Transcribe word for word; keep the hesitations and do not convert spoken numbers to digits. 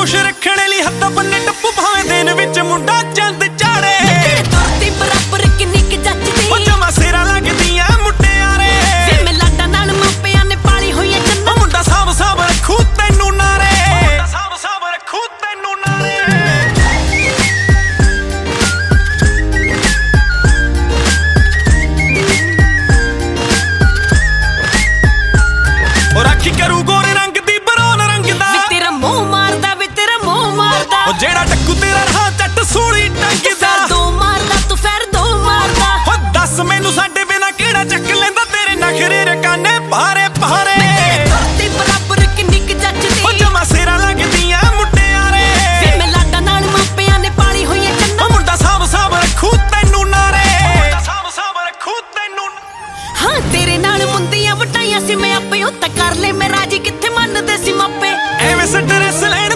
खुश रखने लिए हत्था पन्ने टप्पू भावे दिन विच मुंडा चंद चाड़े तुरती बराबर किन्नी क जचदी जमा सिरा लगदियां मुटियारे वे मैं लाडा नाल मापियां ने पाली होई चन्ना मुंडा साब साब रखू तैनू नारे मुंडा साब साब रखू तैनू नारे और आखी करू गोरे रंग दी बरौन रंग दा वे तेरा मुंह मारदा वे तेरा मुंह मारदा ओ जेड़ा टक्कू तेरा रहा जट सूली टंगदा दो मारदा तू फिर दो मारदा हो दस मैनू साडे बिना केड़ा चक लेंदा तेरे नखरे रकाने भारे भारे तुरती बराबर किन्नी क जचदी ओ जमा सिरा लगदियां मुटियारे वे मैं लाडा नाल मापियां ने पाली होई चन्ना मुंडा साब साब रखू तैनू नारे मुंडा साब साब रखू तैनू हाँ तेरे नाल मुंदियां वटाइयां सी मैं आपे उत्ता कर ले मैं राजी किथे मनदे सी मापे एवें स्ट्रेस लेना